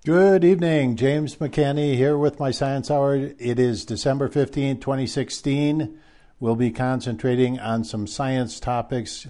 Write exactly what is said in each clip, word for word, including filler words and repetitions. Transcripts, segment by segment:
Good evening, James McCanney here with my Science Hour. It is December fifteenth, twenty sixteen. We'll be concentrating on some science topics.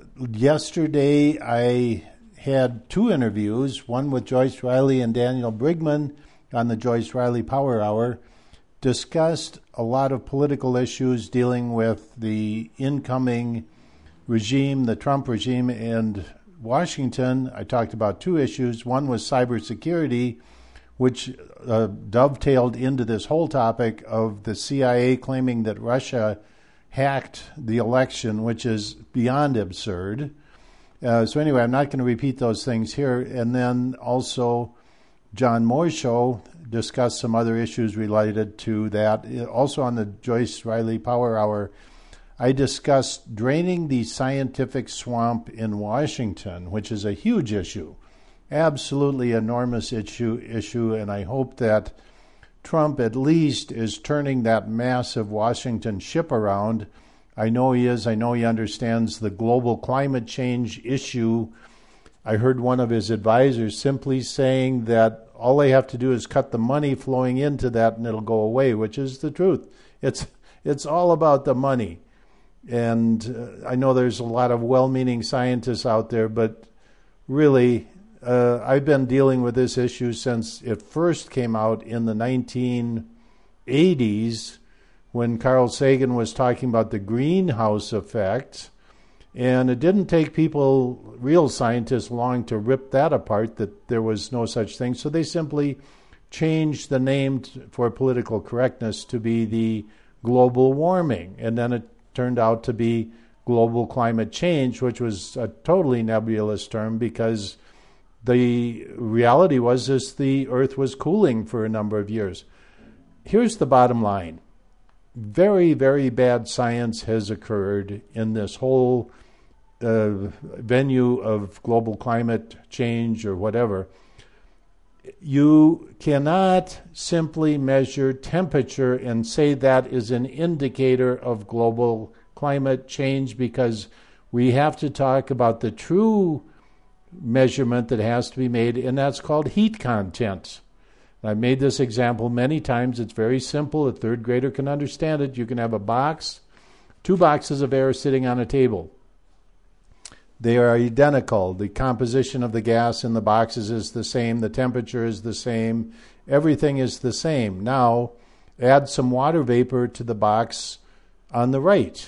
Yesterday I had two interviews, one with Joyce Riley and Daniel Brigman on the Joyce Riley Power Hour, discussed a lot of political issues dealing with the incoming regime, the Trump regime, and Washington. I talked about two issues. One was cybersecurity, which uh, dovetailed into this whole topic of the C I A claiming that Russia hacked the election, which is beyond absurd. Uh, so anyway, I'm not going to repeat those things here. And then also John Moore's show discussed some other issues related to that. Also on the Joyce Riley Power Hour, I discussed draining the scientific swamp in Washington, which is a huge issue, absolutely enormous issue, issue, and I hope that Trump at least is turning that massive Washington ship around. I know he is. I know he understands the global climate change issue. I heard one of his advisors simply saying that all they have to do is cut the money flowing into that and it'll go away, which is the truth. It's it's all about the money. And uh, I know there's a lot of well-meaning scientists out there, but really, uh, I've been dealing with this issue since it first came out in the nineteen eighties when Carl Sagan was talking about the greenhouse effect. And it didn't take people, real scientists, long to rip that apart, that there was no such thing. So they simply changed the name t- for political correctness to be the global warming. And then it turned out to be global climate change, which was a totally nebulous term because the reality was this, the Earth was cooling for a number of years. Here's the bottom line. Very, very bad science has occurred in this whole uh, venue of global climate change or whatever. You cannot simply measure temperature and say that is an indicator of global climate change, because we have to talk about the true measurement that has to be made, and that's called heat content. I've made this example many times. It's very simple. A third grader can understand it. You can have a box, two boxes of air sitting on a table. They are identical. The composition of the gas in the boxes is the same. The temperature is the same. Everything is the same. Now, add some water vapor to the box on the right.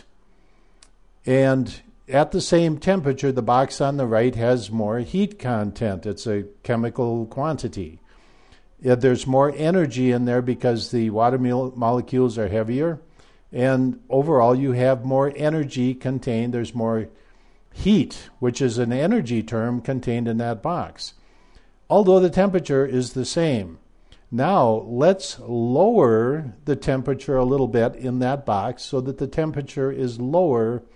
And at the same temperature, the box on the right has more heat content. It's a chemical quantity. Yeah, there's more energy in there because the water mo- molecules are heavier. And overall, you have more energy contained. There's more heat, which is an energy term contained in that box, although the temperature is the same. Now, let's lower the temperature a little bit in that box so that the temperature is lower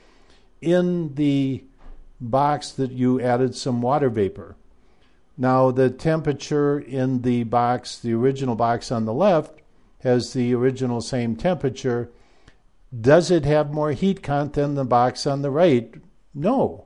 in the box that you added some water vapor. Now, the temperature in the box, the original box on the left, has the original same temperature. Does it have more heat content than the box on the right? No.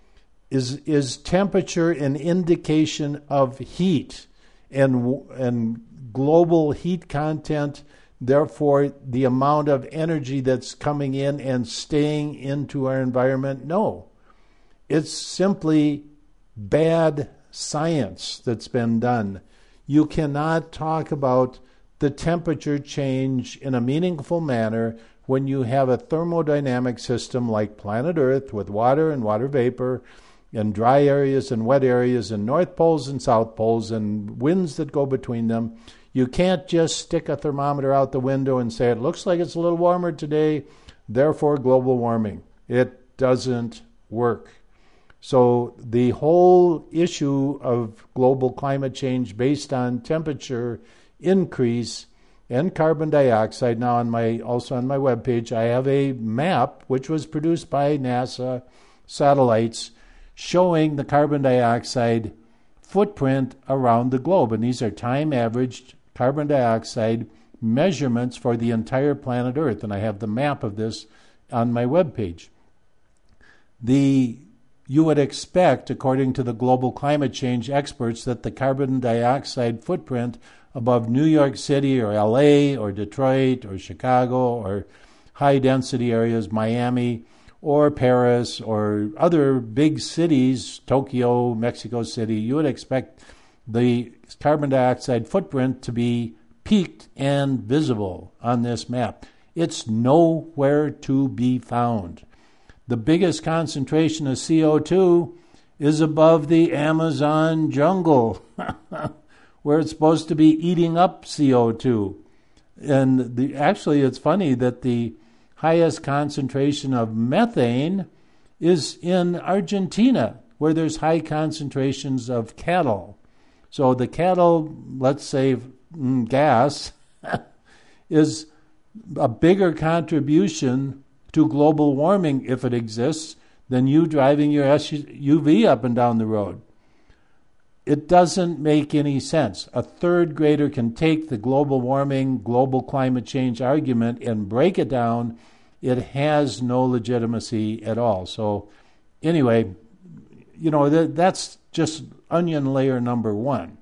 Is is temperature an indication of heat and and global heat content, therefore the amount of energy that's coming in and staying into our environment? No. It's simply bad science that's been done. You cannot talk about the temperature change in a meaningful manner when you have a thermodynamic system like planet Earth with water and water vapor and dry areas and wet areas and north poles and south poles and winds that go between them. You can't just stick a thermometer out the window and say it looks like it's a little warmer today, therefore global warming. It doesn't work. So the whole issue of global climate change based on temperature increase and carbon dioxide. Now, on my also on my webpage, I have a map which was produced by NASA satellites showing the carbon dioxide footprint around the globe. And these are time-averaged carbon dioxide measurements for the entire planet Earth. And I have the map of this on my webpage. The you would expect, according to the global climate change experts, that the carbon dioxide footprint above New York City or L A or Detroit or Chicago or high-density areas, Miami or Paris or other big cities, Tokyo, Mexico City, you would expect the carbon dioxide footprint to be peaked and visible on this map. It's nowhere to be found. The biggest concentration of C O two is above the Amazon jungle, where it's supposed to be eating up C O two. And the, actually, it's funny that the highest concentration of methane is in Argentina, where there's high concentrations of cattle. So the cattle, let's say mm, gas, is a bigger contribution to global warming, if it exists, than you driving your S U V up and down the road. It doesn't make any sense. A third grader can take the global warming, global climate change argument and break it down. It has no legitimacy at all. So anyway, you know, that, that's just onion layer number one.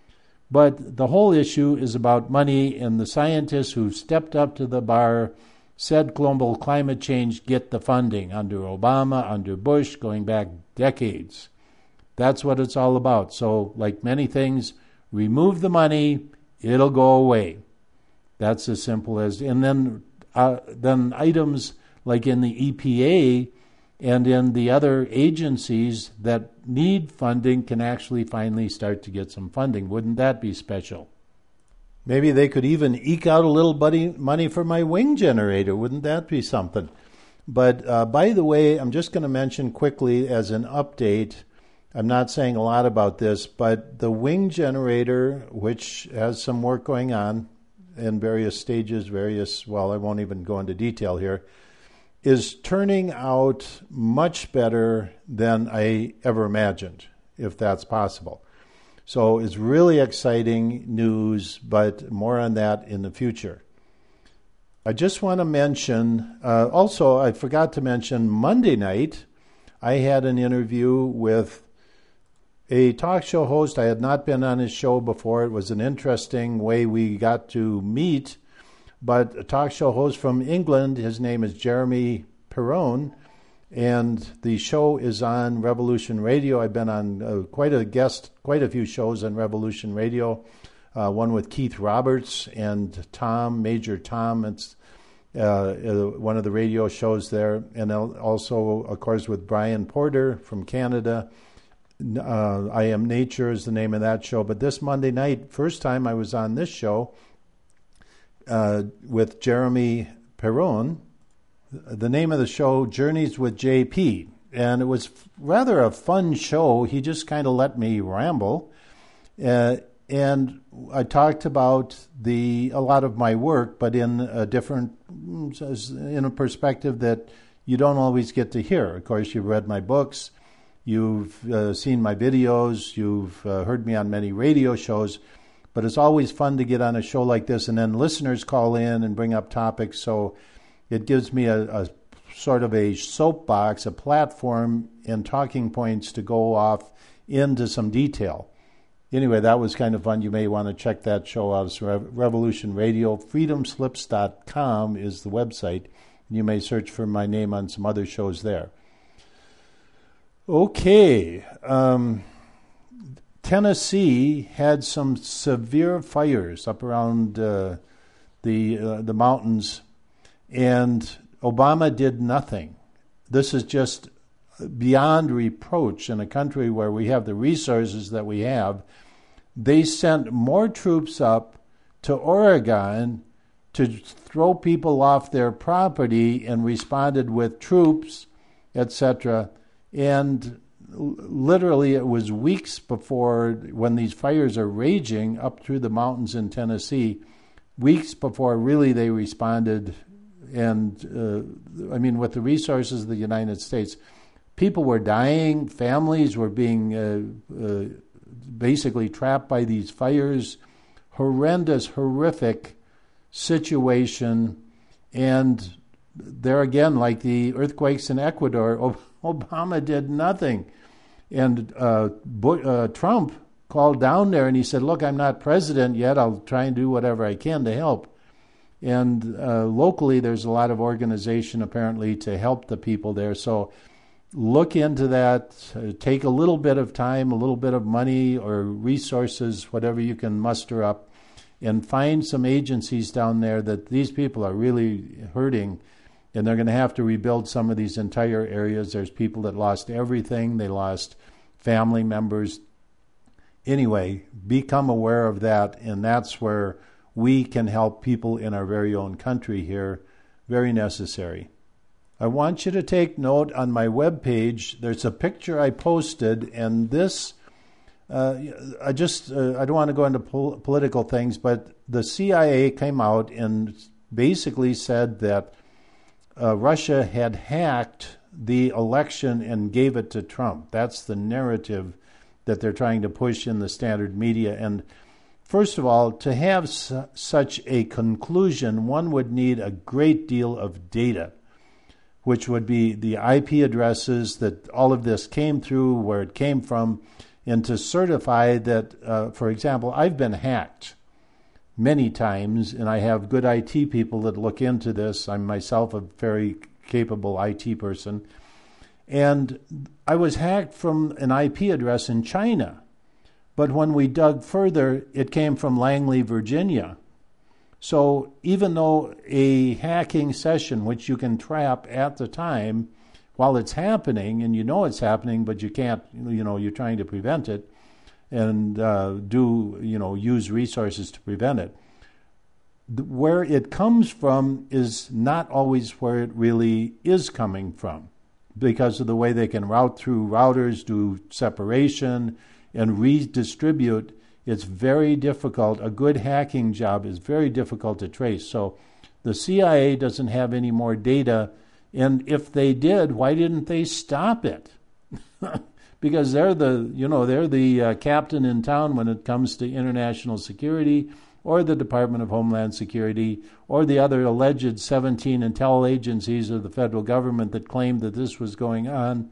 But the whole issue is about money, and the scientists who stepped up to the bar said global climate change get the funding under Obama, under Bush, going back decades. That's what it's all about. So, like many things, remove the money, it'll go away. That's as simple as. And then, uh, then items like in the E P A and in the other agencies that need funding can actually finally start to get some funding. Wouldn't that be special? Maybe they could even eke out a little money for my wing generator. Wouldn't that be something? But uh, by the way, I'm just going to mention quickly as an update, I'm not saying a lot about this, but the wing generator, which has some work going on in various stages, various, well, I won't even go into detail here, is turning out much better than I ever imagined, if that's possible. So it's really exciting news, but more on that in the future. I just want to mention, uh, also I forgot to mention Monday night, I had an interview with a talk show host. I had not been on his show before. It was an interesting way we got to meet, but a talk show host from England, his name is Jeremy Perrone, and the show is on Revolution Radio. I've been on uh, quite a guest, quite a few shows on Revolution Radio, uh, one with Keith Roberts and Tom, Major Tom. It's uh, uh, one of the radio shows there, and also, of course, with Brian Porter from Canada. Uh, I Am Nature is the name of that show. But this Monday night, first time I was on this show uh, with Jeremy Perrone. The name of the show, Journeys with J P. And it was rather a fun show. He just kind of let me ramble. Uh, and I talked about the a lot of my work, but in a different, in a perspective that you don't always get to hear. Of course, you've read my books. You've uh, seen my videos. You've uh, heard me on many radio shows. But it's always fun to get on a show like this, and then listeners call in and bring up topics. So it gives me a, a sort of a soapbox, a platform, and talking points to go off into some detail. Anyway, that was kind of fun. You may want to check that show out. It's Revolution Radio. freedom slips dot com is the website. You may search for my name on some other shows there. Okay. Um, Tennessee had some severe fires up around uh, the uh, the mountains, and Obama did nothing. This is just beyond reproach in a country where we have the resources that we have. They sent more troops up to Oregon to throw people off their property and responded with troops, et cetera. And literally it was weeks before, when these fires are raging up through the mountains in Tennessee, weeks before really they responded. And, uh, I mean, with the resources of the United States, people were dying, families were being uh, uh, basically trapped by these fires. Horrendous, horrific situation. And there again, like the earthquakes in Ecuador, Obama did nothing. And uh, uh, Trump called down there and he said, look, I'm not president yet. I'll try and do whatever I can to help. And uh, locally, there's a lot of organization, apparently, to help the people there. So look into that. Uh, take a little bit of time, a little bit of money or resources, whatever you can muster up, and find some agencies down there that these people are really hurting, and they're going to have to rebuild some of these entire areas. There's people that lost everything. They lost family members. Anyway, become aware of that, and that's where we can help people in our very own country here. Very necessary. I want you to take note on my webpage. There's a picture I posted, and this, uh, I just, uh, I don't want to go into pol- political things, but the C I A came out and basically said that uh, Russia had hacked the election and gave it to Trump. That's the narrative that they're trying to push in the standard media. And first of all, to have su- such a conclusion, one would need a great deal of data, which would be the I P addresses that all of this came through, where it came from, and to certify that, uh, for example, I've been hacked many times, and I have good I T people that look into this. I'm myself a very capable I T person. And I was hacked from an I P address in China. But when we dug further, it came from Langley, Virginia. So even though a hacking session, which you can trap at the time while it's happening, and you know it's happening, but you can't, you know, you're trying to prevent it and uh, do, you know, use resources to prevent it. Where it comes from is not always where it really is coming from, because of the way they can route through routers, do separation, and redistribute. It's very difficult. A good hacking job is very difficult to trace. So the C I A doesn't have any more data, and if they did, why didn't they stop it? Because they're the, you know, they're the uh, captain in town when it comes to international security, or the Department of Homeland Security, or the other alleged seventeen intel agencies of the federal government that claimed that this was going on.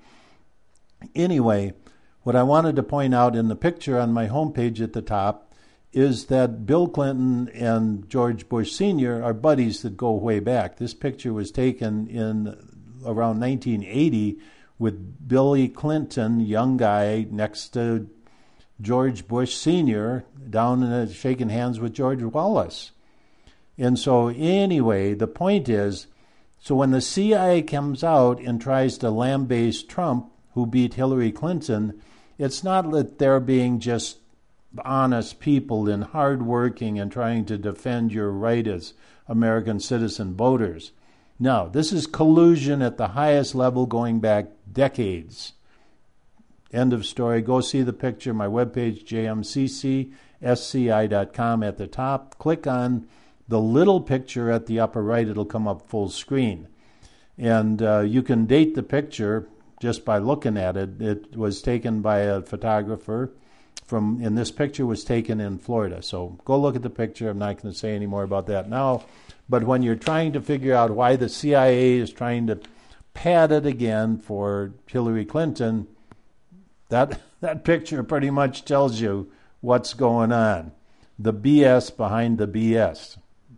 Anyway, what I wanted to point out in the picture on my homepage at the top is that Bill Clinton and George Bush Senior are buddies that go way back. This picture was taken in around nineteen eighty with Billy Clinton, young guy, next to George Bush Senior, down and shaking hands with George Wallace. And so anyway, the point is, so when the C I A comes out and tries to lambaste Trump, who beat Hillary Clinton, it's not that they're being just honest people and hardworking and trying to defend your right as American citizen voters. No, this is collusion at the highest level going back decades. End of story. Go see the picture. My webpage, j m c c s c i dot com, at the top. Click on the little picture at the upper right. It'll come up full screen. And uh, you can date the picture just by looking at it. It was taken by a photographer from, and this picture was taken in Florida. So go look at the picture. I'm not going to say any more about that now. But when you're trying to figure out why the C I A is trying to pad it again for Hillary Clinton, that that picture pretty much tells you what's going on. The B S behind the B S.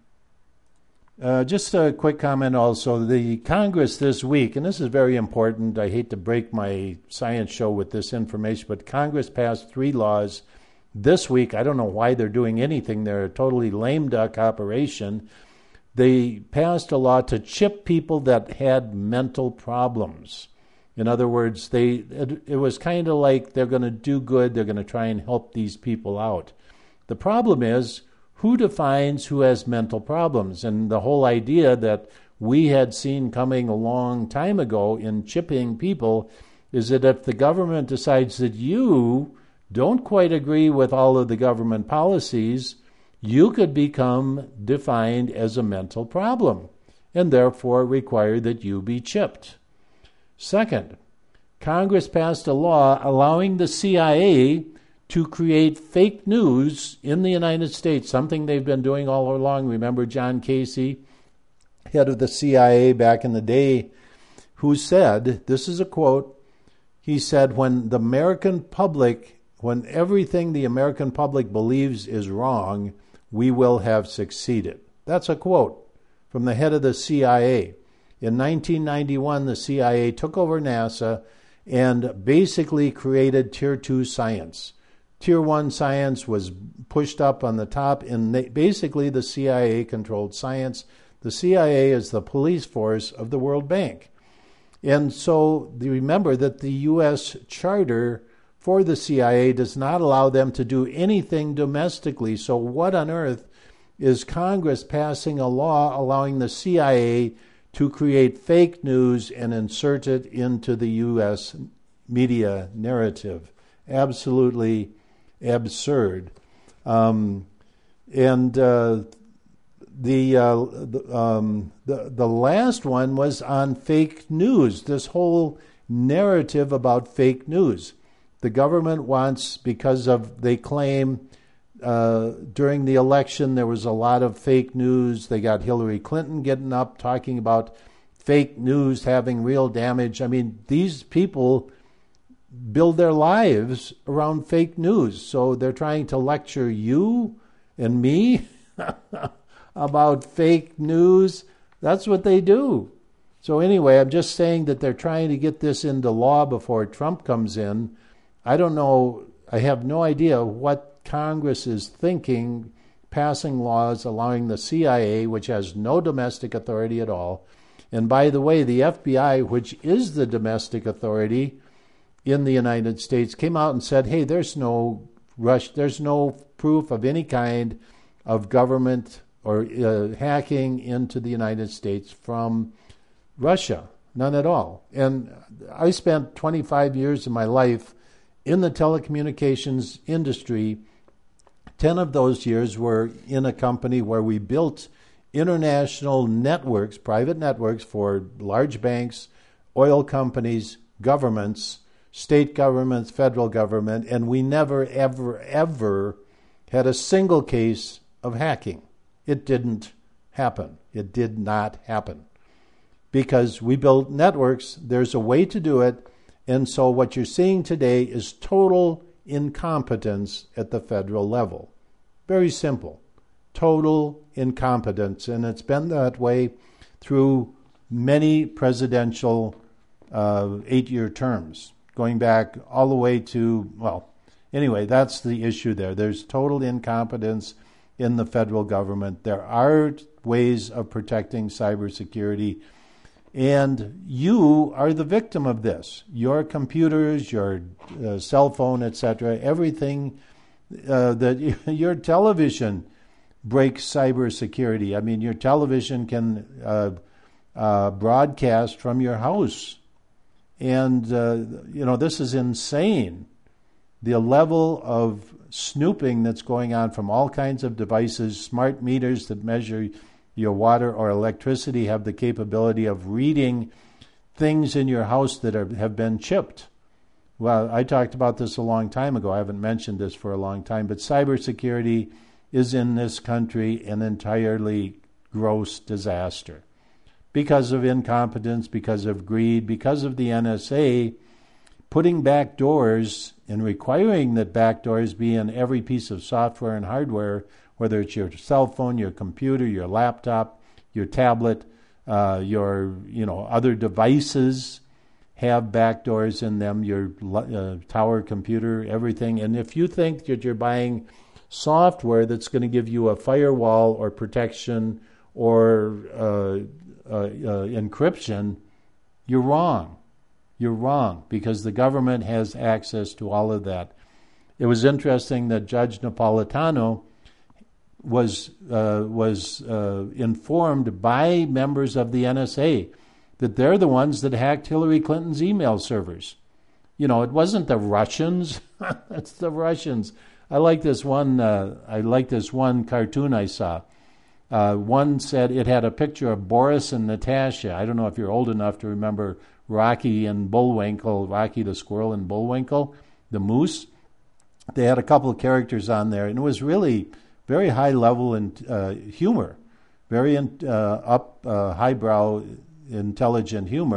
Uh, just a quick comment also. The Congress this week, and this is very important. I hate to break my science show with this information, but Congress passed three laws this week. I don't know why they're doing anything. They're a totally lame duck operation. They passed a law to chip people that had mental problems. In other words, they it, it was kind of like they're going to do good. They're going to try and help these people out. The problem is, who defines who has mental problems? And the whole idea that we had seen coming a long time ago in chipping people is that if the government decides that you don't quite agree with all of the government policies, you could become defined as a mental problem and therefore require that you be chipped. Second, Congress passed a law allowing the C I A to create fake news in the United States, something they've been doing all along. Remember John Casey, head of the C I A back in the day, who said, this is a quote, he said, when the American public, when everything the American public believes is wrong, we will have succeeded. That's a quote from the head of the C I A. In nineteen ninety-one, the C I A took over NASA and basically created Tier two science. Tier one science was pushed up on the top, and they, basically the C I A controlled science. The C I A is the police force of the World Bank. And so remember that the U S charter for the C I A does not allow them to do anything domestically. So what on earth is Congress passing a law allowing the C I A to create fake news and insert it into the U S media narrative? Absolutely absurd. Um, and uh, the, uh, the, um, the the last one was on fake news, this whole narrative about fake news. The government wants, because of, they claim, uh, during the election there was a lot of fake news. They got Hillary Clinton getting up talking about fake news having real damage. I mean, these people build their lives around fake news. So they're trying to lecture you and me about fake news. That's what they do. So anyway, I'm just saying that they're trying to get this into law before Trump comes in. I don't know, I have no idea what Congress is thinking, passing laws allowing the C I A, which has no domestic authority at all. And by the way, the F B I, which is the domestic authority in the United States, came out and said, hey, there's no rush, there's no proof of any kind of government or uh, hacking into the United States from Russia. None at all. And I spent twenty-five years of my life in the telecommunications industry. Ten of those years were in a company where we built international networks, private networks for large banks, oil companies, governments, state governments, federal government, and we never, ever, ever had a single case of hacking. It didn't happen. It did not happen. Because we built networks, there's a way to do it, and so what you're seeing today is total incompetence at the federal level. Very simple. Total incompetence, and it's been that way through many presidential uh, eight-year terms, going back all the way to, well, anyway, that's the issue there. There's total incompetence in the federal government. There are ways of protecting cybersecurity, and you are the victim of this. Your computers, your uh, cell phone, et cetera, everything uh, that your television breaks cybersecurity. I mean, your television can uh, uh, broadcast from your house. And, uh, you know, this is insane. The level of snooping that's going on from all kinds of devices, smart meters that measure your water or electricity have the capability of reading things in your house that are, have been chipped. Well, I talked about this a long time ago. I haven't mentioned this for a long time, but cybersecurity is in this country an entirely gross disaster because of incompetence, because of greed, because of the N S A putting back doors and requiring that back doors be in every piece of software and hardware, whether it's your cell phone, your computer, your laptop, your tablet, uh, your you know other devices have back doors in them, your uh, tower computer, everything. And if you think that you're buying software that's going to give you a firewall or protection or uh, uh, uh, encryption, you're wrong. You're wrong, because the government has access to all of that. It was interesting that Judge Napolitano was uh, was uh, informed by members of the N S A that they're the ones that hacked Hillary Clinton's email servers. You know, it wasn't the Russians. It's the Russians. I like this one. Uh, I like this one cartoon I saw. Uh, one said it had a picture of Boris and Natasha. I don't know if you're old enough to remember Rocky and Bullwinkle, Rocky the squirrel and Bullwinkle, the moose. They had a couple of characters on there, and it was really very high level in uh, humor, very in, uh, up, uh, highbrow, intelligent humor.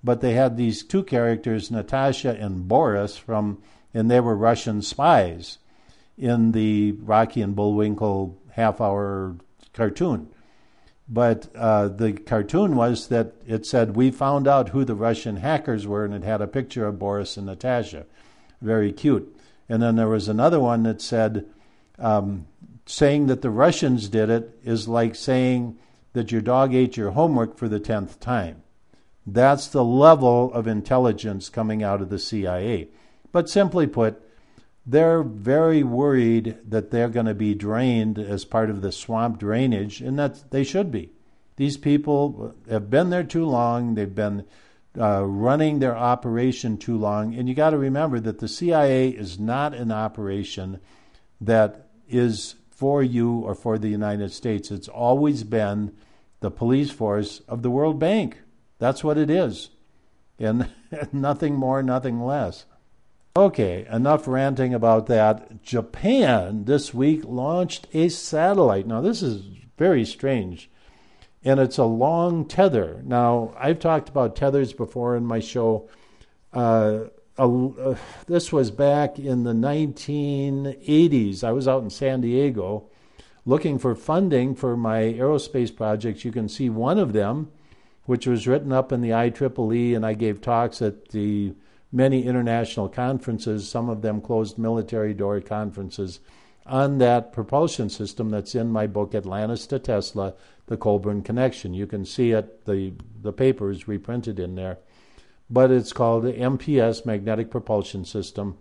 but they had these two characters, Natasha and Boris, from, and they were Russian spies in the Rocky and Bullwinkle half-hour cartoon. But uh, the cartoon was that it said, we found out who the Russian hackers were, and it had a picture of Boris and Natasha. Very cute. And then there was another one that said, um, saying that the Russians did it is like saying that your dog ate your homework for the tenth time. That's the level of intelligence coming out of the C I A. But simply put, they're very worried that they're going to be drained as part of the swamp drainage, and that they should be. These people have been there too long. They've been uh, running their operation too long. And you got to remember that the C I A is not an operation that is for you or for the United States. It's always been the police force of the World Bank. That's what it is. And nothing more, nothing less. Okay, enough ranting about that. Japan this week launched a satellite. Now, this is very strange, and it's a long tether. Now, I've talked about tethers before in my show. Uh, uh, this was back in the nineteen eighties. I was out in San Diego looking for funding for my aerospace projects. You can see one of them, which was written up in the I triple E, and I gave talks at the many international conferences, some of them closed military door conferences, on that propulsion system that's in my book, Atlantis to Tesla, The Colburn Connection. You can see it, the, the paper is reprinted in there. But it's called the M P S, Magnetic Propulsion System.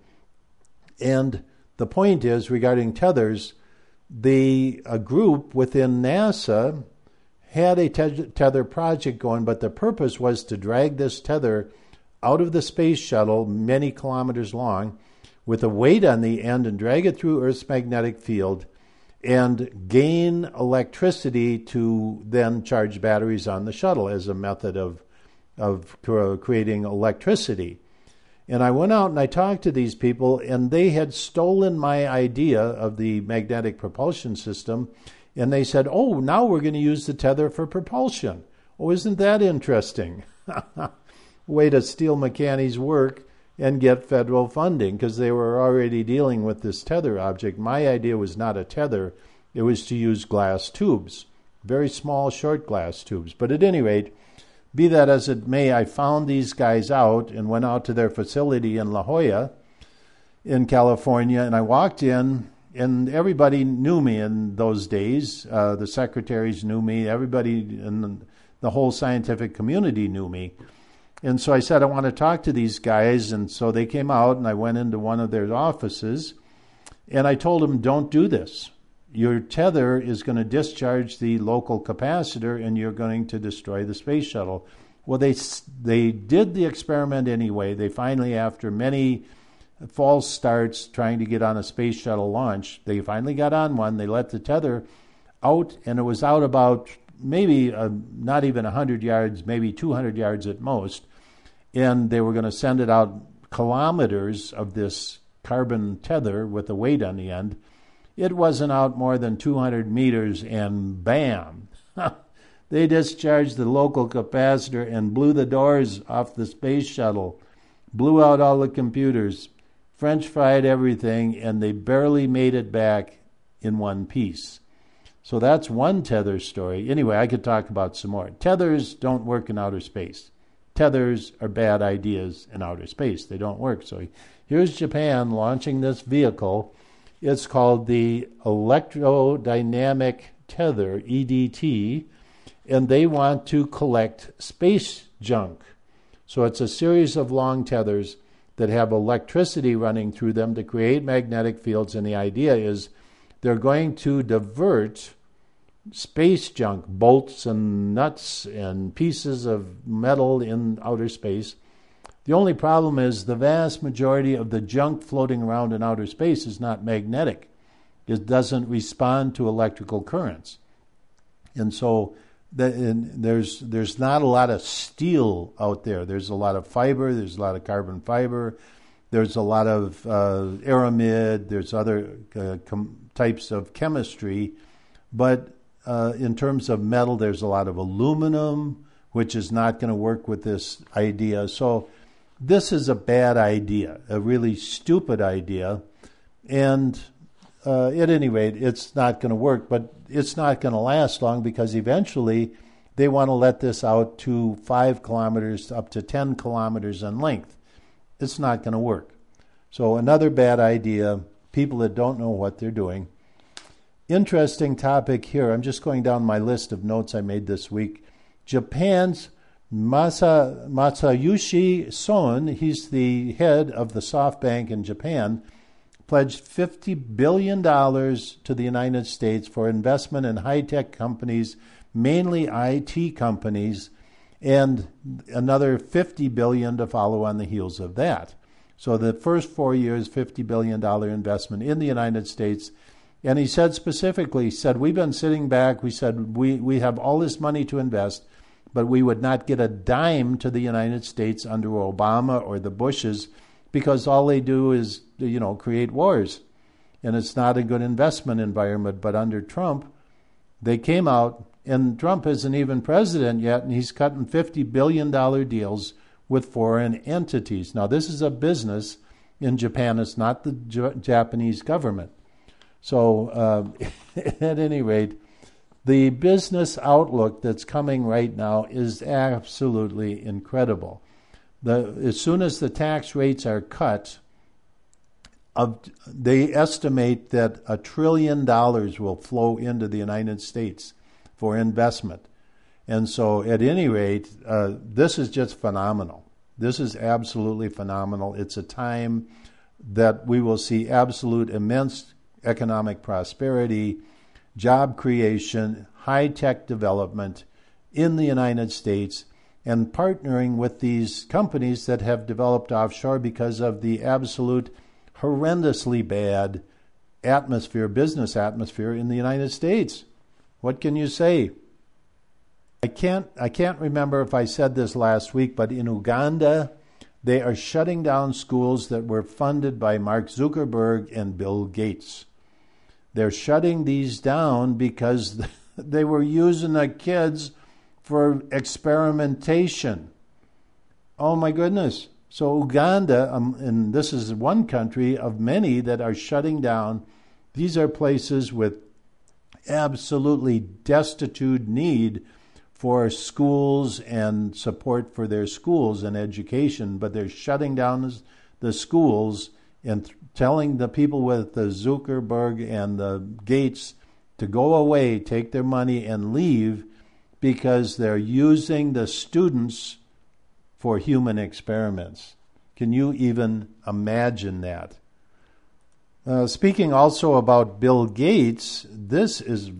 And the point is, regarding tethers, the a group within NASA had a te- tether project going, but the purpose was to drag this tether out of the space shuttle, many kilometers long, with a weight on the end and drag it through Earth's magnetic field and gain electricity to then charge batteries on the shuttle as a method of, of creating electricity. And I went out and I talked to these people, and they had stolen my idea of the magnetic propulsion system, and they said, oh, now we're going to use the tether for propulsion. Oh, isn't that interesting? Way to steal McCanney's work and get federal funding, because they were already dealing with this tether object. My idea was not a tether. It was to use glass tubes, very small, short glass tubes. But at any rate, be that as it may, I found these guys out and went out to their facility in La Jolla in California, and I walked in, and everybody knew me in those days. Uh, the secretaries knew me. Everybody in the whole scientific community knew me. And so I said, I want to talk to these guys. And so they came out, and I went into one of their offices, and I told them, don't do this. Your tether is going to discharge the local capacitor, and you're going to destroy the space shuttle. Well, they they did the experiment anyway. They finally, after many false starts trying to get on a space shuttle launch, they finally got on one. They let the tether out, and it was out about maybe uh, not even one hundred yards, maybe two hundred yards at most. And they were going to send it out kilometers of this carbon tether with a weight on the end. It wasn't out more than two hundred meters, and bam, they discharged the local capacitor and blew the doors off the space shuttle, blew out all the computers, French fried everything, and they barely made it back in one piece. So that's one tether story. Anyway, I could talk about some more. Tethers don't work in outer space. Tethers are bad ideas in outer space. They don't work. So here's Japan launching this vehicle. It's called the Electrodynamic Tether, E D T, and they want to collect space junk. So it's a series of long tethers that have electricity running through them to create magnetic fields, and the idea is they're going to divert space junk, bolts and nuts and pieces of metal in outer space. The only problem is the vast majority of the junk floating around in outer space is not magnetic. It doesn't respond to electrical currents. And so the, and there's there's not a lot of steel out there. There's a lot of fiber. There's a lot of carbon fiber. There's a lot of uh, aramid. There's other uh, com- types of chemistry. But uh, in terms of metal, there's a lot of aluminum, which is not going to work with this idea. So this is a bad idea, a really stupid idea. And uh, at any rate, it's not going to work, but it's not going to last long because eventually they want to let this out to five kilometers up to ten kilometers in length. It's not going to work. So another bad idea, people that don't know what they're doing. Interesting topic here. I'm just going down my list of notes I made this week. Japan's Masa, Masayoshi Son, he's the head of the SoftBank in Japan, pledged fifty billion dollars to the United States for investment in high-tech companies, mainly I T companies, and another fifty billion dollars to follow on the heels of that. So the first four years, fifty billion dollars investment in the United States. And he said specifically, he said, we've been sitting back, we said, we, we have all this money to invest, but we would not get a dime to the United States under Obama or the Bushes because all they do is, you know, create wars. And it's not a good investment environment. But under Trump, they came out, and Trump isn't even president yet, and he's cutting fifty billion dollars deals with foreign entities. Now, this is a business in Japan. It's not the J- Japanese government. So uh, at any rate, the business outlook that's coming right now is absolutely incredible. The, as soon as the tax rates are cut, of, they estimate that a trillion dollars will flow into the United States for investment. And so at any rate, uh, this is just phenomenal. This is absolutely phenomenal. It's a time that we will see absolute immense economic prosperity, job creation, high-tech development in the United States, and partnering with these companies that have developed offshore because of the absolute horrendously bad atmosphere, business atmosphere in the United States. What can you say? I can't I can't remember if I said this last week, but in Uganda, they are shutting down schools that were funded by Mark Zuckerberg and Bill Gates. They're shutting these down because they were using the kids for experimentation. Oh my goodness. So Uganda, um, and this is one country of many that are shutting down. These are places with absolutely destitute need for schools and support for their schools and education, but they're shutting down the schools and th- telling the people with the Zuckerberg and the Gates to go away, take their money, and leave because they're using the students for human experiments. Can you even imagine that? Uh, speaking also about Bill Gates, this is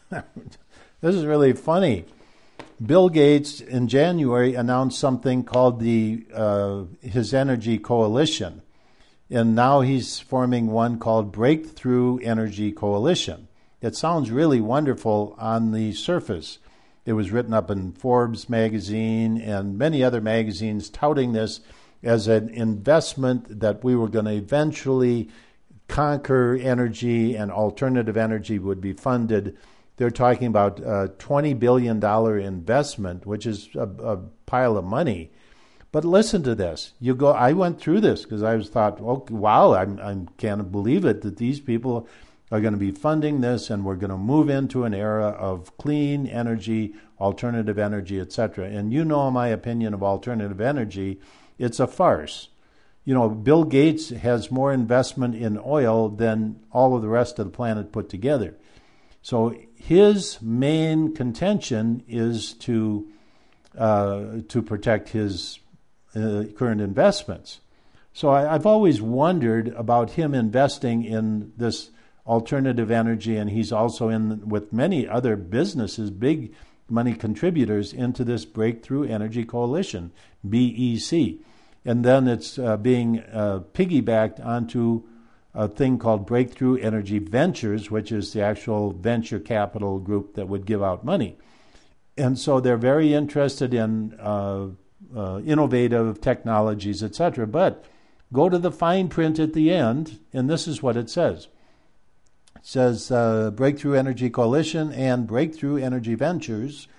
this is really funny. Bill Gates in January announced something called the uh, his Energy Coalition. And now he's forming one called Breakthrough Energy Coalition. It sounds really wonderful on the surface. It was written up in Forbes magazine and many other magazines touting this as an investment that we were going to eventually conquer energy and alternative energy would be funded. They're talking about a twenty billion dollars investment, which is a, a pile of money. But listen to this. You go. I went through this because I was thought, oh, wow, I I can't believe it that these people are going to be funding this, and we're going to move into an era of clean energy, alternative energy, et cetera. And you know my opinion of alternative energy. It's a farce. You know, Bill Gates has more investment in oil than all of the rest of the planet put together. So his main contention is to uh, to protect his Uh, current investments. So I, I've always wondered about him investing in this alternative energy, and he's also in with many other businesses, big money contributors into this Breakthrough Energy Coalition, B E C. And then it's uh, being uh, piggybacked onto a thing called Breakthrough Energy Ventures, which is the actual venture capital group that would give out money. And so they're very interested in uh, Uh, innovative technologies, et cetera. But go to the fine print at the end, and this is what it says. It says uh, Breakthrough Energy Coalition and Breakthrough Energy Ventures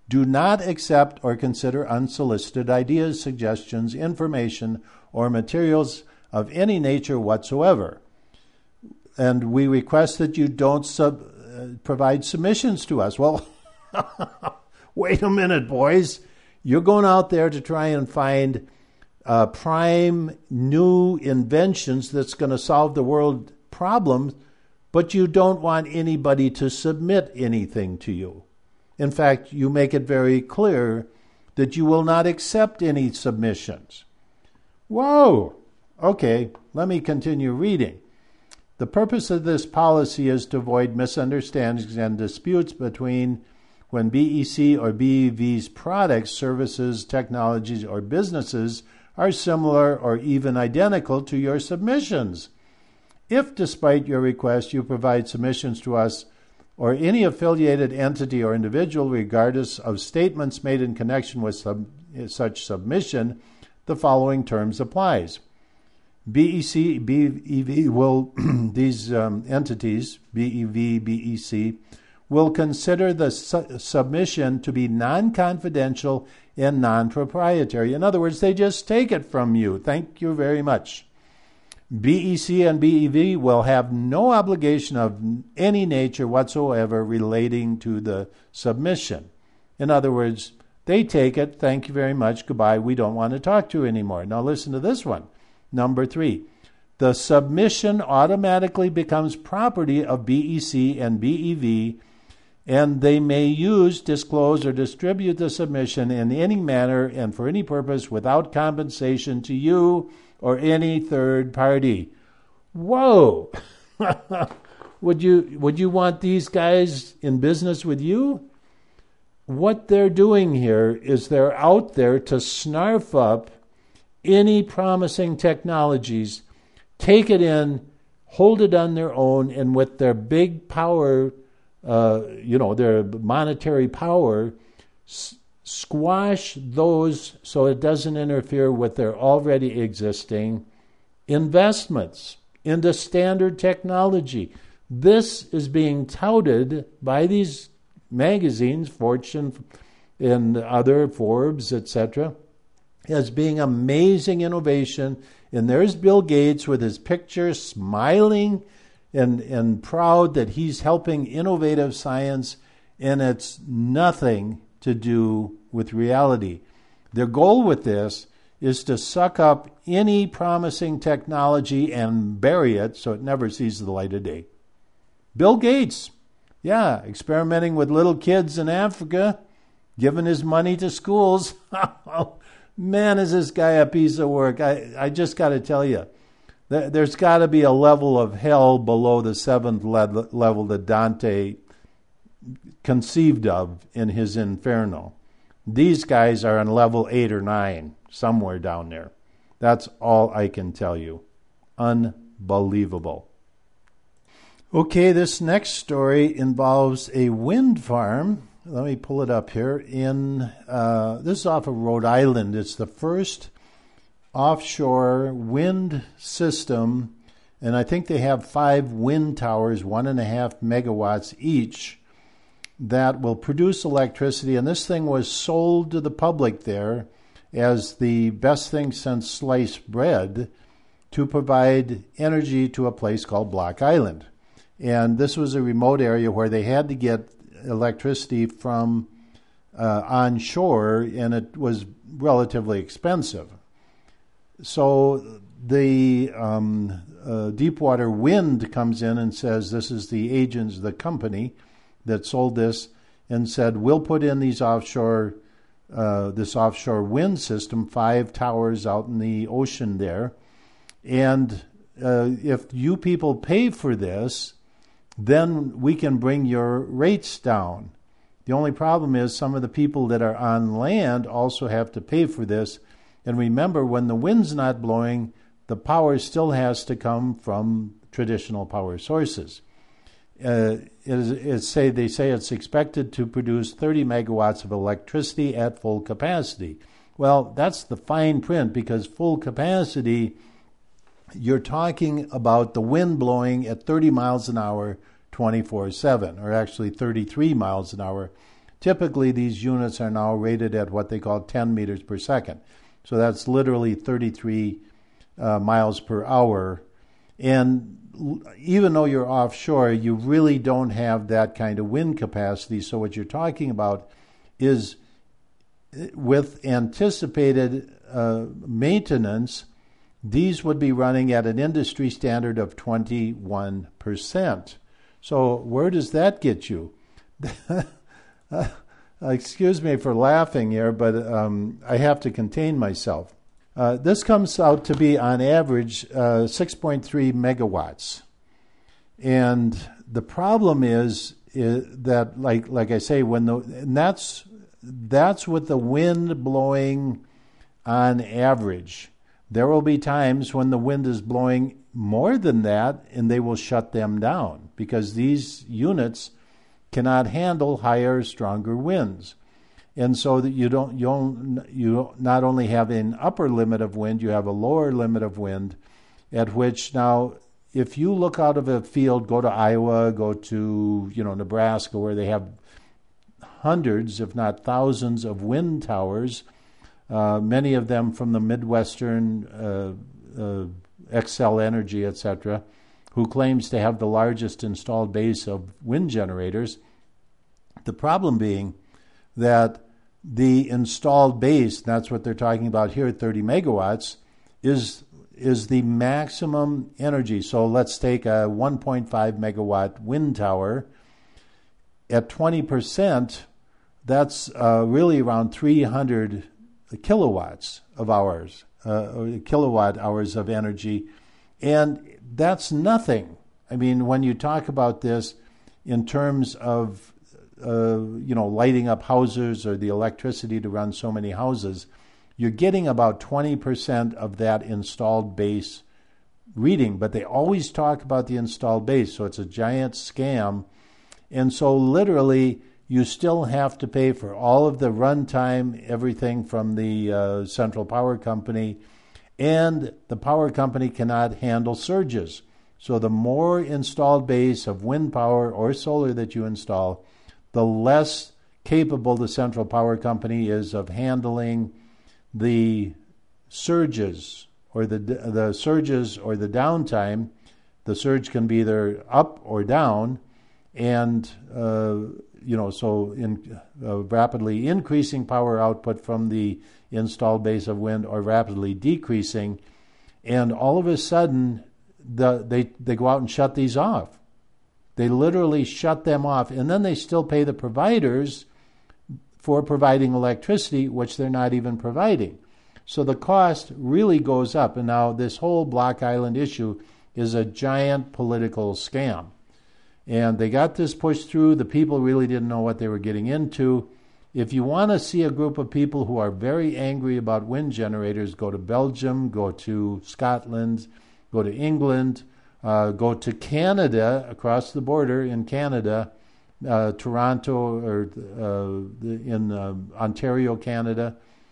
Do not accept or consider unsolicited ideas, suggestions, information, or materials of any nature whatsoever. And we request that you don't sub, uh, provide submissions to us. Well, wait a minute, boys. You're going out there to try and find uh, prime new inventions that's going to solve the world problems, but you don't want anybody to submit anything to you. In fact, you make it very clear that you will not accept any submissions. Whoa! Okay, let me continue reading. The purpose of this policy is to avoid misunderstandings and disputes between when B E C or B E V's products, services, technologies, or businesses are similar or even identical to your submissions. If, despite your request, you provide submissions to us or any affiliated entity or individual, regardless of statements made in connection with sub- such submission, the following terms applies. B E C, B E V will, these um, entities, B E V, B E C, will consider the su- submission to be non-confidential and non-proprietary. In other words, they just take it from you. Thank you very much. B E C and B E V will have no obligation of any nature whatsoever relating to the submission. In other words, they take it, thank you very much, goodbye, we don't want to talk to you anymore. Now listen to this one. Number three, the submission automatically becomes property of B E C and B E V, and they may use, disclose, or distribute the submission in any manner and for any purpose without compensation to you or any third party. Whoa! Would you would you want these guys in business with you? What they're doing here is they're out there to snarf up any promising technologies, take it in, hold it on their own, and with their big power, uh, you know, their monetary power, s- squash those so it doesn't interfere with their already existing investments into standard technology. This is being touted by these magazines, Fortune and other, Forbes, et cetera, as being amazing innovation. And there's Bill Gates with his picture smiling and, and proud that he's helping innovative science, and it's nothing to do with reality. Their goal with this is to suck up any promising technology and bury it so it never sees the light of day. Bill Gates, yeah, experimenting with little kids in Africa, giving his money to schools. Man, is this guy a piece of work. I, I just got to tell you, there, there's got to be a level of hell below the seventh le- level that Dante conceived of in his Inferno. These guys are on level eight or nine, somewhere down there. That's all I can tell you. Unbelievable. Okay, this next story involves a wind farm. Let me pull it up here. In uh, this is off of Rhode Island. It's the first offshore wind system, and I think they have five wind towers, one and a half megawatts each, that will produce electricity. And this thing was sold to the public there as the best thing since sliced bread to provide energy to a place called Block Island. And this was a remote area where they had to get electricity from uh, onshore, and it was relatively expensive. So the um, uh, Deepwater Wind comes in and says, this is the agents, the company that sold this, and said, we'll put in these offshore, uh, this offshore wind system, five towers out in the ocean there. And uh, if you people pay for this, then we can bring your rates down. The only problem is some of the people that are on land also have to pay for this. And remember, when the wind's not blowing, the power still has to come from traditional power sources. Uh, it is, it's say they say it's expected to produce thirty megawatts of electricity at full capacity. Well, that's the fine print, because full capacity, you're talking about the wind blowing at thirty miles an hour, twenty-four seven, or actually thirty-three miles an hour, typically these units are now rated at what they call ten meters per second. So that's literally thirty-three uh, miles per hour. And even though you're offshore, you really don't have that kind of wind capacity. So what you're talking about is, with anticipated uh, maintenance, these would be running at an industry standard of twenty-one percent. So where does that get you? uh, excuse me for laughing here, but um, I have to contain myself. Uh, this comes out to be, on average, uh, six point three megawatts. And the problem is, is that, like like I say, when the and that's that's with the wind blowing on average. There will be times when the wind is blowing more than that, and they will shut them down because these units cannot handle higher, stronger winds. And so that you don't, you don't, you not only have an upper limit of wind, you have a lower limit of wind, at which now, if you look out of a field, go to Iowa, go to, you know, Nebraska, where they have hundreds, if not thousands, of wind towers, uh, many of them from the Midwestern, uh, uh, Xcel Energy, et cetera, who claims to have the largest installed base of wind generators. The problem being that the installed base, that's what they're talking about here, thirty megawatts, is is the maximum energy. So let's take a one point five megawatt wind tower. At twenty percent, that's uh, really around three hundred kilowatts of hours, uh, kilowatt hours of energy. And that's nothing. I mean, when you talk about this in terms of Uh, you know, lighting up houses or the electricity to run so many houses, you're getting about twenty percent of that installed base reading. But they always talk about the installed base, so it's a giant scam. And so literally, you still have to pay for all of the runtime, everything from the uh, Central Power Company, and the power company cannot handle surges. So the more installed base of wind power or solar that you install, the less capable the Central Power Company is of handling the surges or the the surges or the downtime. The surge can be either up or down, and uh, you know, so in uh, rapidly increasing power output from the installed base of wind or rapidly decreasing, and all of a sudden the they they go out and shut these off. They literally shut them off, and then they still pay the providers for providing electricity, which they're not even providing. So the cost really goes up. And now this whole Block Island issue is a giant political scam. And they got this pushed through. The people really didn't know what they were getting into. If you want to see a group of people who are very angry about wind generators, go to Belgium, go to Scotland, go to England, Uh, go to Canada, across the border in Canada, uh, Toronto, or uh, in uh, Ontario, Canada.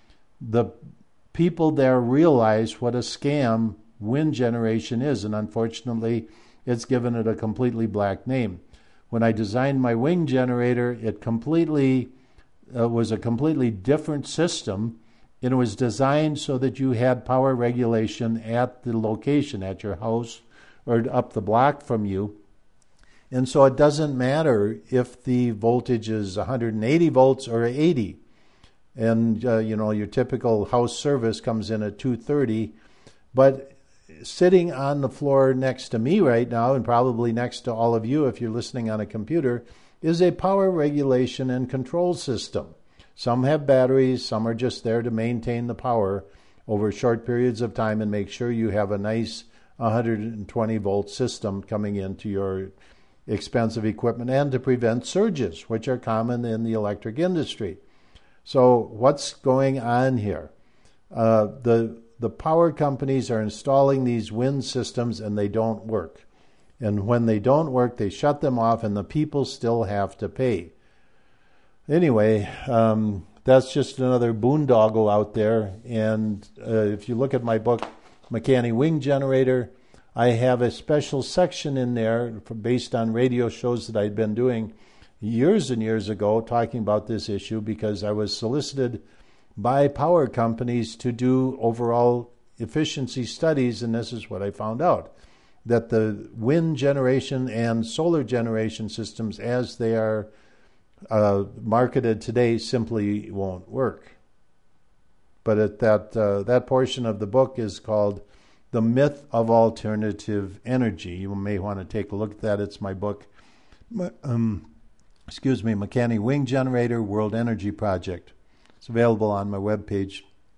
The people there realize what a scam wind generation is, and unfortunately, it's given it a completely black name. When I designed my wind generator, it completely uh, was a completely different system, and it was designed so that you had power regulation at the location, at your house, or up the block from you. And so it doesn't matter if the voltage is one hundred eighty volts or eighty. And, uh, you know, your typical house service comes in at two thirty. But sitting on the floor next to me right now, and probably next to all of you if you're listening on a computer, is a power regulation and control system. Some have batteries, some are just there to maintain the power over short periods of time and make sure you have a nice one hundred twenty volt system coming into your expensive equipment, and to prevent surges, which are common in the electric industry. So what's going on here? Uh, the the power companies are installing these wind systems and they don't work. And when they don't work, they shut them off and the people still have to pay. Anyway, um, that's just another boondoggle out there. And uh, if you look at my book, Makani Wind Generator, I have a special section in there for, based on radio shows that I'd been doing, years and years ago talking about this issue because I was solicited by power companies to do overall efficiency studies, and this is what I found out, that the wind generation and solar generation systems as they are uh, marketed today simply won't work. But at that uh, that portion of the book is called The Myth of Alternative Energy. You may want to take a look at that. It's my book, um, excuse me, Makani Wing Generator World Energy Project. It's available on my webpage.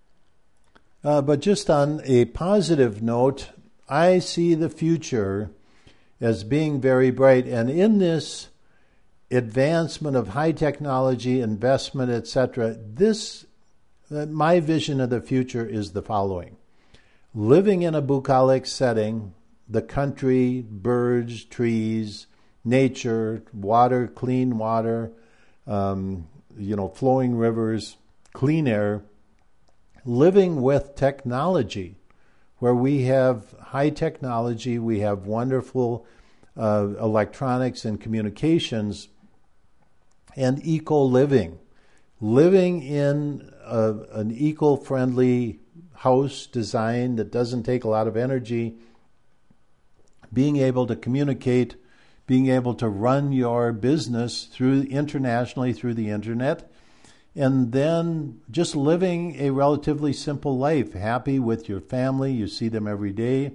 Uh, but just on a positive note, I see the future as being very bright. And in this advancement of high technology, investment, et cetera, this my vision of the future is the following. Living in a bucolic setting, the country, birds, trees, nature, water, clean water, um, you know, flowing rivers, clean air, living with technology, where we have high technology, we have wonderful uh, electronics and communications, and eco-living. Living in a, an eco-friendly house design that doesn't take a lot of energy, being able to communicate, being able to run your business through internationally through the internet, and then just living a relatively simple life, happy with your family, you see them every day,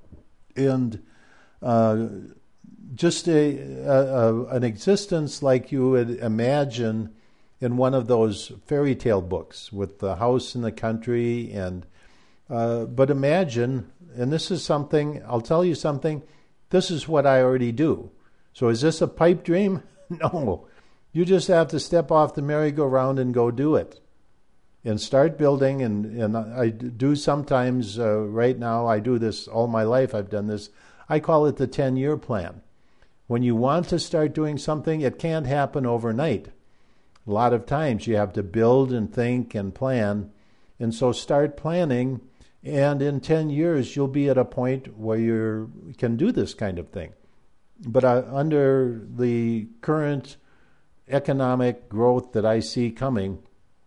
and uh, just a, a, a an existence like you would imagine in one of those fairy tale books with the house in the country. And uh, but imagine, and this is something, I'll tell you something, this is what I already do. So is this a pipe dream? No. You just have to step off the merry-go-round and go do it. And start building, and, and I do sometimes, uh, right now, I do this all my life, I've done this, I call it the ten-year plan. When you want to start doing something, it can't happen overnight. A lot of times you have to build and think and plan. And so start planning, and in ten years you'll be at a point where you can do this kind of thing. But uh, under the current economic growth that I see coming,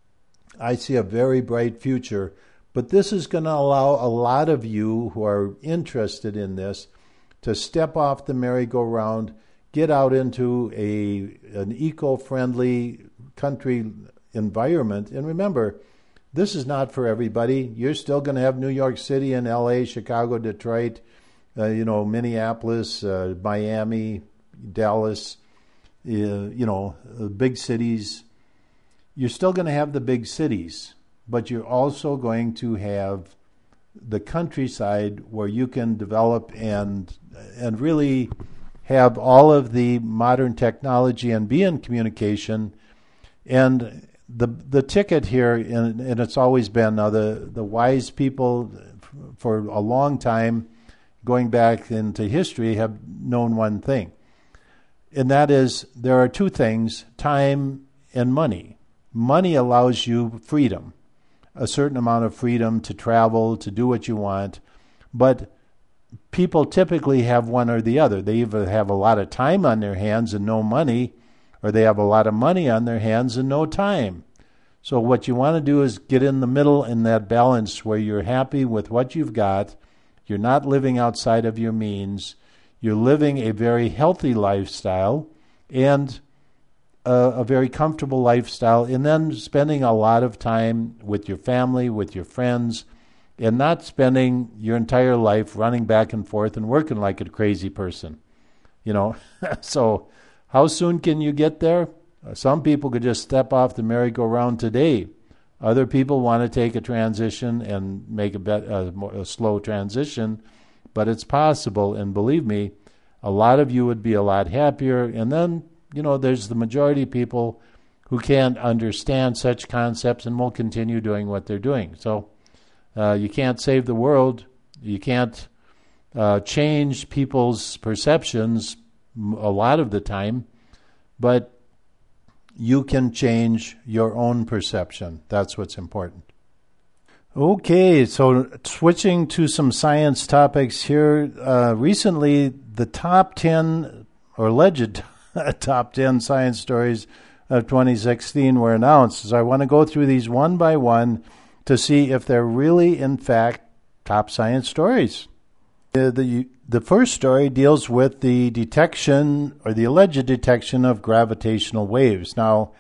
I see a very bright future. But this is going to allow a lot of you who are interested in this to step off the merry-go-round, get out into a an eco-friendly country environment. And remember, this is not for everybody. You're still going to have New York City and L A, Chicago, Detroit, uh, you know, Minneapolis, uh, Miami, Dallas, uh, you know, uh, big cities. You're still going to have the big cities, but you're also going to have the countryside where you can develop and and really have all of the modern technology and be in communication. And the the ticket here, and, and it's always been, now the, the wise people for a long time, going back into history, have known one thing. And that is, there are two things, time and money. Money allows you freedom, a certain amount of freedom to travel, to do what you want. But people typically have one or the other. They either have a lot of time on their hands and no money, or they have a lot of money on their hands and no time. So what you want to do is get in the middle in that balance where you're happy with what you've got, you're not living outside of your means, you're living a very healthy lifestyle and a, a very comfortable lifestyle, and then spending a lot of time with your family, with your friends, and not spending your entire life running back and forth and working like a crazy person. You know, so how soon can you get there? Some people could just step off the merry-go-round today. Other people want to take a transition and make a, bet, a, a slow transition, but it's possible. And believe me, a lot of you would be a lot happier. And then, you know, there's the majority of people who can't understand such concepts and will continue doing what they're doing. So uh, you can't save the world. You can't uh, change people's perceptions a lot of the time, but you can change your own perception. That's what's important. Okay, so switching to some science topics here. Uh, recently, the top ten, or alleged top ten science stories of twenty sixteen were announced. So I want to go through these one by one to see if they're really, in fact, top science stories. The, the, the first story deals with the detection or the alleged detection of gravitational waves. Now,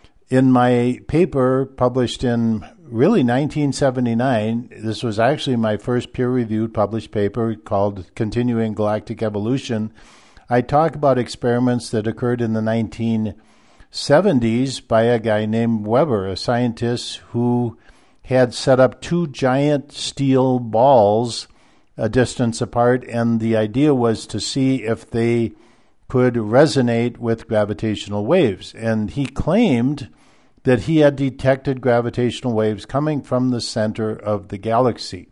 in my paper published in really nineteen seventy-nine, this was actually my first peer-reviewed published paper called Continuing Galactic Evolution. I talk about experiments that occurred in the nineteen seventies by a guy named Weber, a scientist who had set up two giant steel balls a distance apart, and the idea was to see if they could resonate with gravitational waves. And he claimed that he had detected gravitational waves coming from the center of the galaxy.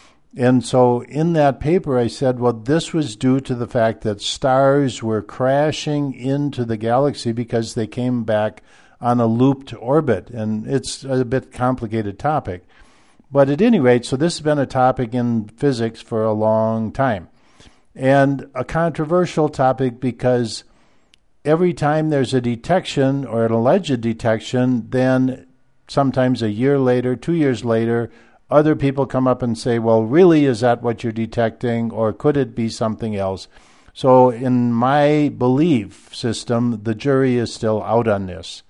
And so in that paper I said, well, this was due to the fact that stars were crashing into the galaxy because they came back on a looped orbit. And it's a bit complicated topic. But at any rate, so this has been a topic in physics for a long time. And a controversial topic because every time there's a detection or an alleged detection, then sometimes a year later, two years later, other people come up and say, well, really, is that what you're detecting, or could it be something else? So in my belief system, the jury is still out on this.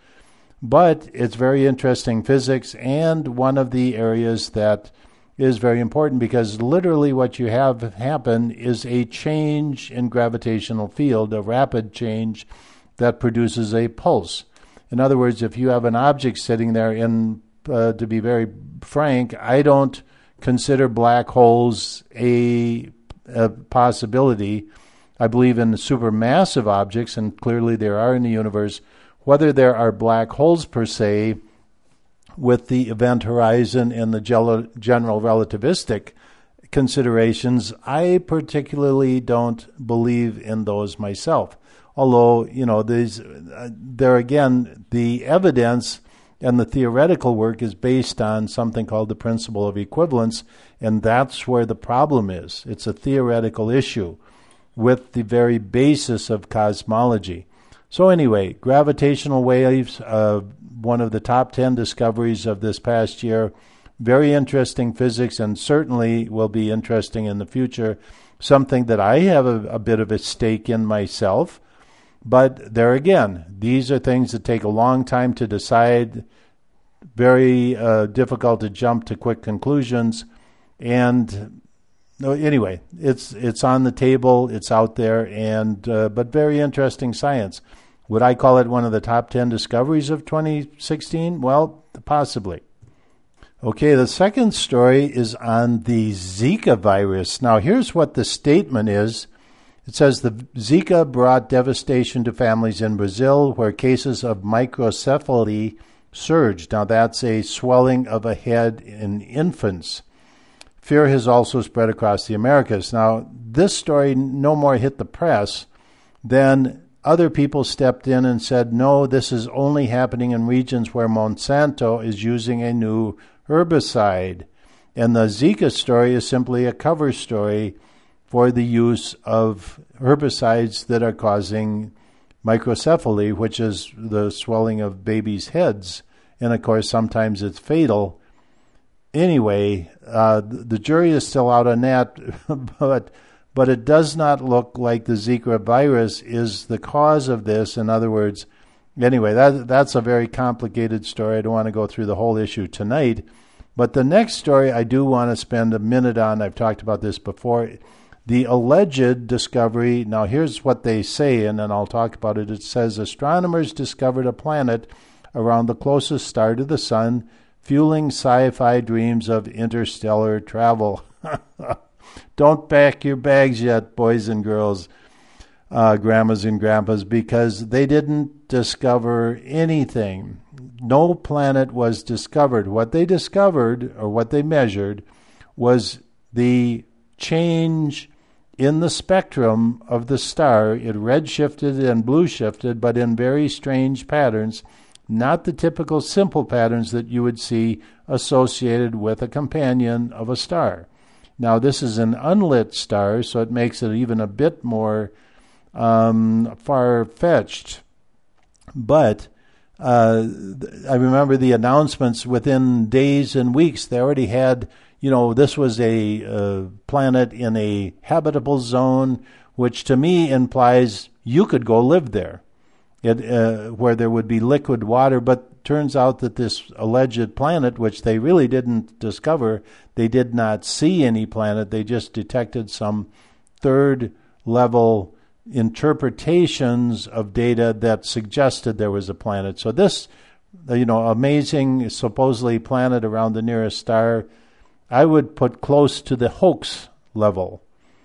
But it's very interesting physics, and one of the areas that is very important because literally what you have happen is a change in gravitational field, a rapid change that produces a pulse. In other words, if you have an object sitting there, and uh, to be very frank, I don't consider black holes a, a possibility. I believe in supermassive objects, and clearly there are in the universe. Whether there are black holes per se, with the event horizon and the general relativistic considerations, I particularly don't believe in those myself. Although, you know, there's, uh, there again, the evidence and the theoretical work is based on something called the principle of equivalence, and that's where the problem is. It's a theoretical issue with the very basis of cosmology. So anyway, gravitational waves, uh, one of the top ten discoveries of this past year. Very interesting physics, and certainly will be interesting in the future. Something that I have a, a bit of a stake in myself. But there again, these are things that take a long time to decide, very uh, difficult to jump to quick conclusions. And no, anyway, it's it's on the table, it's out there, and uh, but very interesting science. Would I call it one of the top ten discoveries of twenty sixteen? Well, possibly. Okay, the second story is on the Zika virus. Now, here's what the statement is. It says the Zika brought devastation to families in Brazil where cases of microcephaly surged. Now, that's a swelling of a head in infants. Fear has also spread across the Americas. Now, this story no more hit the press than other people stepped in and said, no, this is only happening in regions where Monsanto is using a new herbicide. And the Zika story is simply a cover story for the use of herbicides that are causing microcephaly, which is the swelling of babies' heads. And, of course, sometimes it's fatal. Anyway, uh, the jury is still out on that, but but it does not look like the Zika virus is the cause of this. In other words, anyway, that that's a very complicated story. I don't want to go through the whole issue tonight. But the next story I do want to spend a minute on. I've talked about this before. The alleged discovery, now here's what they say, and then I'll talk about it. It says astronomers discovered a planet around the closest star to the sun, fueling sci-fi dreams of interstellar travel. Don't pack your bags yet, boys and girls, uh, grandmas and grandpas, because they didn't discover anything. No planet was discovered. What they discovered, or what they measured, was the change in the spectrum of the star. It red-shifted and blue-shifted, but in very strange patterns, not the typical simple patterns that you would see associated with a companion of a star. Now, this is an unlit star, so it makes it even a bit more um, far-fetched. But uh, I remember the announcements within days and weeks. They already had, you know, this was a uh, planet in a habitable zone, which to me implies you could go live there, it, uh, where there would be liquid water. But turns out that this alleged planet, which they really didn't discover, they did not see any planet. They just detected some third-level interpretations of data that suggested there was a planet. So this, you know, amazing supposedly planet around the nearest star, I would put close to the hoax level.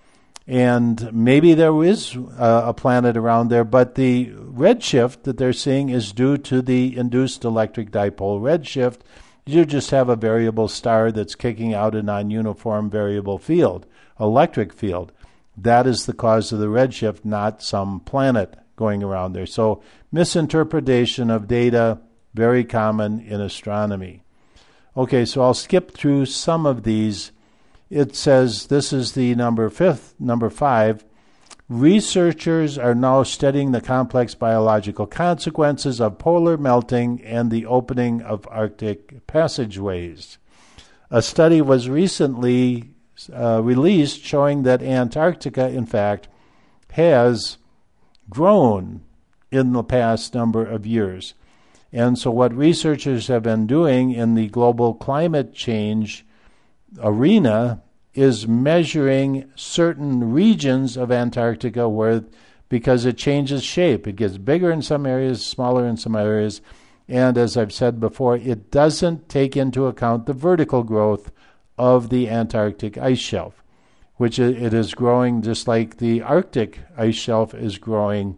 And maybe there is uh, a planet around there, but the redshift that they're seeing is due to the induced electric dipole redshift. You just have a variable star that's kicking out a non-uniform variable field, electric field. That is the cause of the redshift, not some planet going around there. So misinterpretation of data, very common in astronomy. Okay, so I'll skip through some of these. It says, this is the number fifth, number five. Researchers are now studying the complex biological consequences of polar melting and the opening of Arctic passageways. A study was recently uh, released showing that Antarctica, in fact, has grown in the past number of years. And so what researchers have been doing in the global climate change arena is measuring certain regions of Antarctica where, because it changes shape. It gets bigger in some areas, smaller in some areas, and as I've said before, it doesn't take into account the vertical growth of the Antarctic ice shelf, which it is growing just like the Arctic ice shelf is growing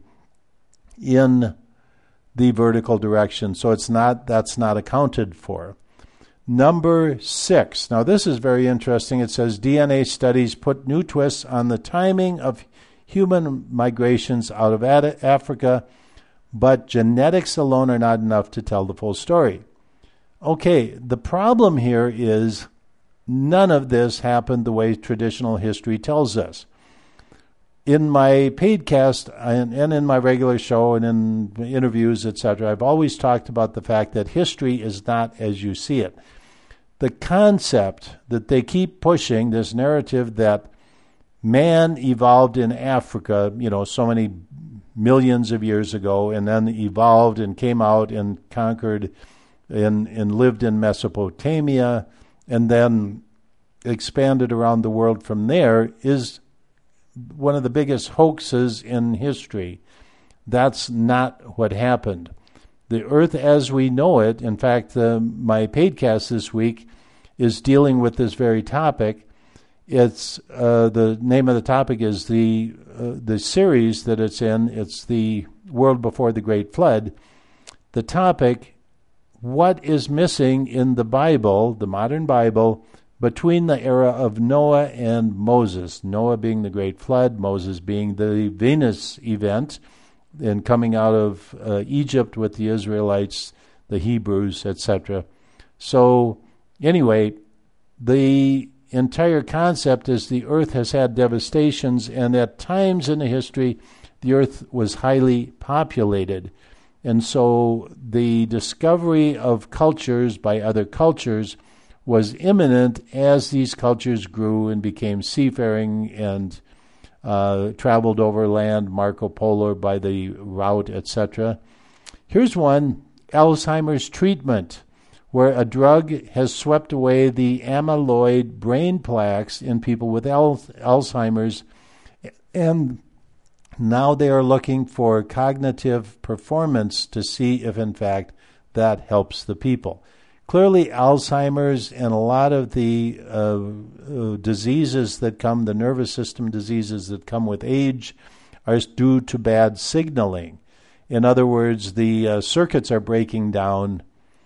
in the vertical direction. So it's not that's not accounted for. Number six. Now, this is very interesting. It says D N A studies put new twists on the timing of human migrations out of Africa, but genetics alone are not enough to tell the full story. Okay, the problem here is none of this happened the way traditional history tells us. In my paid cast and, and in my regular show and in interviews, et cetera, I've always talked about the fact that history is not as you see it. The concept that they keep pushing, this narrative that man evolved in Africa, you know, so many millions of years ago, and then evolved and came out and conquered and, and lived in Mesopotamia, and then expanded around the world from there, is one of the biggest hoaxes in history. That's not what happened. The Earth as we know it, in fact, uh, my paidcast this week is dealing with this very topic. It's uh, the name of the topic is the uh, the series that it's in. It's the world before the Great Flood. The topic: what is missing in the Bible, the modern Bible, between the era of Noah and Moses? Noah being the Great Flood, Moses being the Venus event, and coming out of uh, Egypt with the Israelites, the Hebrews, et cetera. So anyway, the entire concept is the earth has had devastations, and at times in the history, the earth was highly populated. And so the discovery of cultures by other cultures was imminent as these cultures grew and became seafaring and uh, traveled overland, Marco Polo by the route, et cetera. Here's one, Alzheimer's treatment, where a drug has swept away the amyloid brain plaques in people with al- Alzheimer's, and now they are looking for cognitive performance to see if, in fact, that helps the people. Clearly, Alzheimer's and a lot of the uh, uh, diseases that come, the nervous system diseases that come with age, are due to bad signaling. In other words, the uh, circuits are breaking down,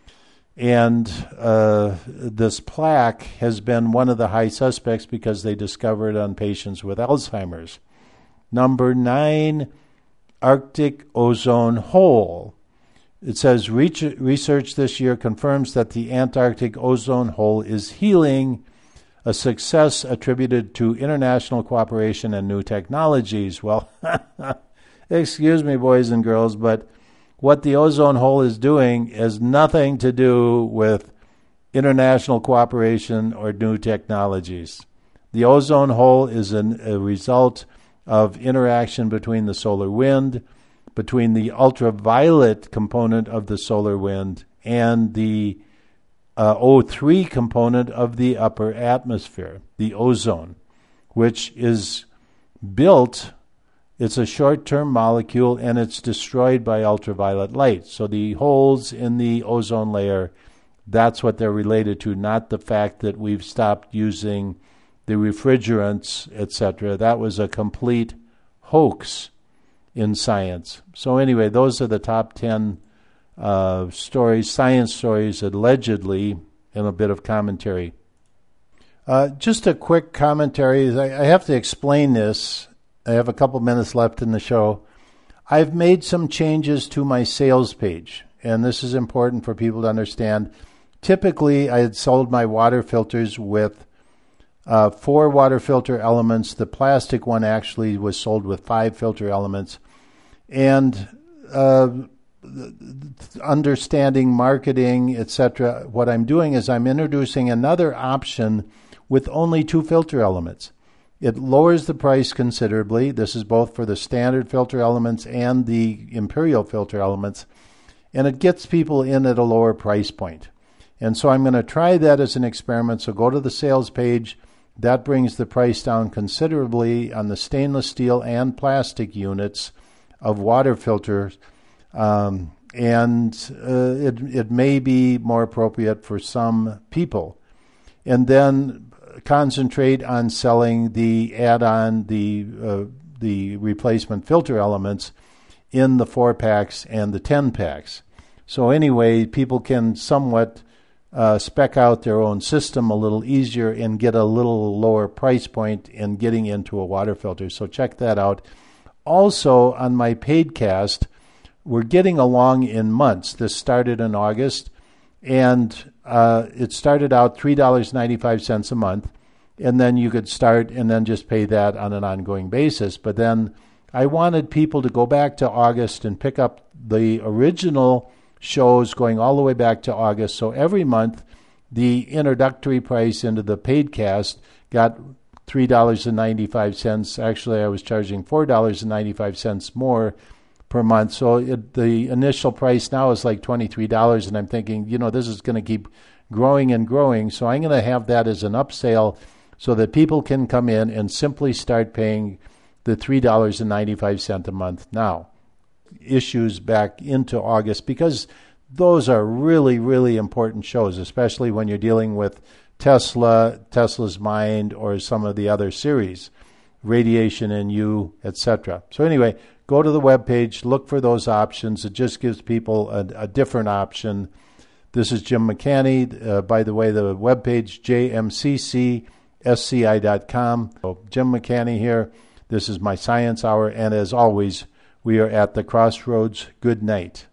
and uh, this plaque has been one of the high suspects because they discovered it on patients with Alzheimer's. Number nine, Arctic ozone hole. It says research this year confirms that the Antarctic ozone hole is healing, a success attributed to international cooperation and new technologies. Well, excuse me, boys and girls, but what the ozone hole is doing has nothing to do with international cooperation or new technologies. The ozone hole is an, a result of interaction between the solar wind, between the ultraviolet component of the solar wind, and the uh, O three component of the upper atmosphere, the ozone, which is built. It's a short-term molecule, and it's destroyed by ultraviolet light. So the holes in the ozone layer, that's what they're related to, not the fact that we've stopped using the refrigerants, et cetera. That was a complete hoax in science. So anyway, those are the top ten uh, stories, science stories, allegedly, and a bit of commentary. Uh, just a quick commentary. I, I have to explain this. I have a couple minutes left in the show. I've made some changes to my sales page, and this is important for people to understand. Typically, I had sold my water filters with uh, four water filter elements. The plastic one actually was sold with five filter elements. And uh, understanding marketing, et cetera, what I'm doing is I'm introducing another option with only two filter elements. It lowers the price considerably. This is both for the standard filter elements and the imperial filter elements. And it gets people in at a lower price point. And so I'm going to try that as an experiment. So go to the sales page. That brings the price down considerably on the stainless steel and plastic units of water filters. Um, and uh, it, it may be more appropriate for some people. And then concentrate on selling the add-on, the uh, the replacement filter elements in the four packs and the ten packs. So anyway, people can somewhat uh, spec out their own system a little easier and get a little lower price point in getting into a water filter. So check that out. Also on my Paidcast, we're getting along in months. This started in August, and uh, it started out three dollars and ninety-five cents a month, and then you could start and then just pay that on an ongoing basis. But then I wanted people to go back to August and pick up the original shows going all the way back to August. So every month, the introductory price into the Paidcast got three dollars and ninety-five cents. Actually, I was charging four dollars and ninety-five cents more per month. So it, the initial price now is like twenty-three dollars, and I'm thinking, you know, this is going to keep growing and growing. So I'm going to have that as an upsale so that people can come in and simply start paying the three dollars and ninety-five cents a month now. Issues back into August, because those are really, really important shows, especially when you're dealing with Tesla, Tesla's Mind, or some of the other series, Radiation and You, et cetera. So anyway, go to the webpage, look for those options. It just gives people a, a different option. This is Jim McCanny. Uh, by the way, the webpage, j m c c s c i dot com. So Jim McCanny here. This is my Science Hour, and as always, we are at the crossroads. Good night.